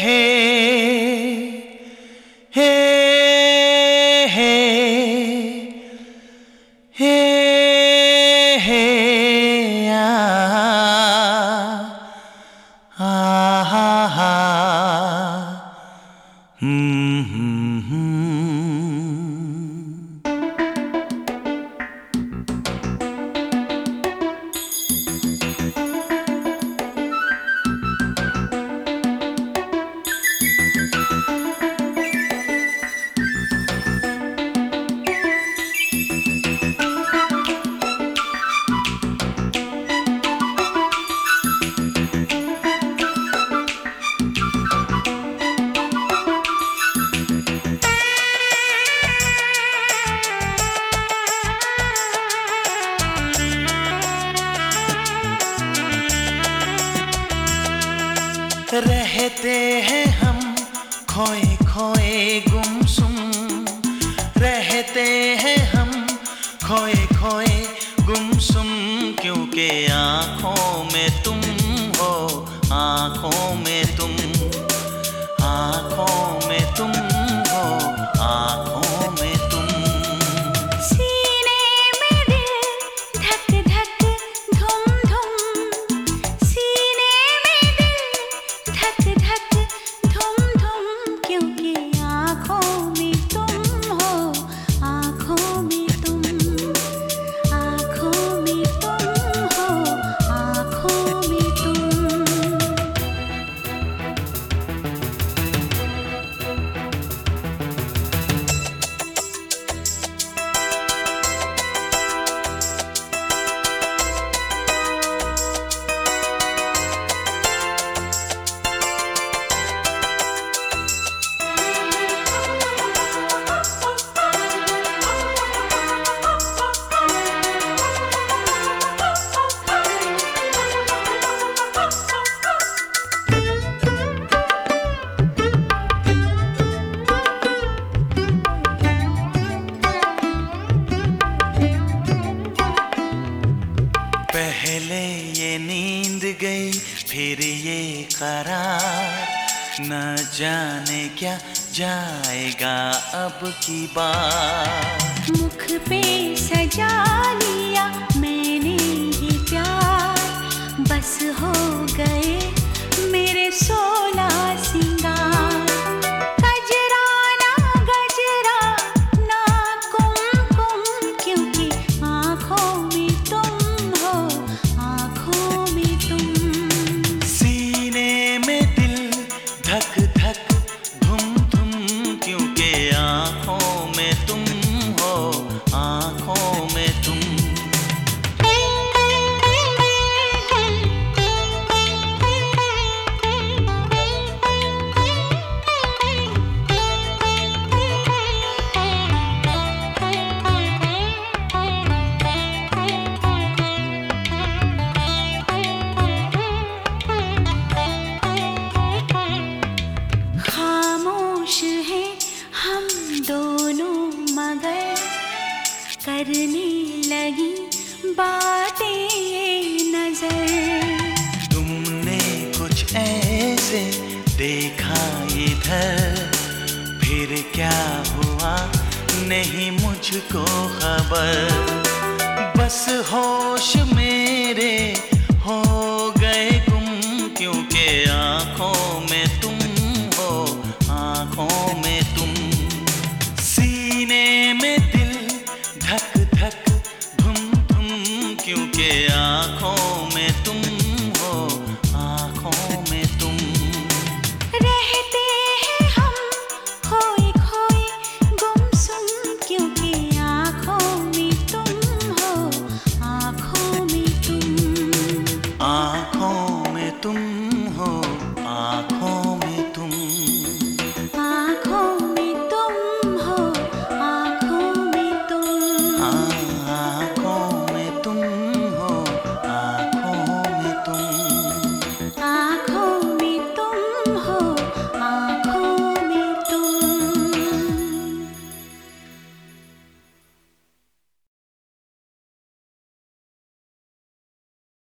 हे हे हे हे हे आ हा हा रहते हैं हम खोए खोए गुमसुम, रहते हैं हम खोए खोए गुमसुम, क्योंकि आँखों में तुम हो, आँखों में तुम, आँखों में तुम हो, आँखों में तुम। सीने में दिल धक धक धुम धुम, सीने में दिल धक धक धुम धुम, क्योंकि आँखों में तुम हो, आँखों में तुम, आँखों में तुम हो, आँखों में तुम। पहले ये नींद गई फिर ये करार, न जाने क्या जाएगा अब की बार। मुख पे सजा लिया मैंने ये प्यार, बस हो गए मेरे 16 सिंगार। गजरा ना गजरा ना कुमकुम, क्योंकि आँखों में तुम हो, आँखों में तुम। सीने में दिल धक धक धुम धुम, क्योंकि आँखों में तुम हो, आँखों में तुम। खामोश हैं हम दोनों मगर करने लगी बातें नजर। तुमने कुछ ऐसे देखा इधर, फिर क्या हुआ नहीं मुझको खबर। बस होश मेरे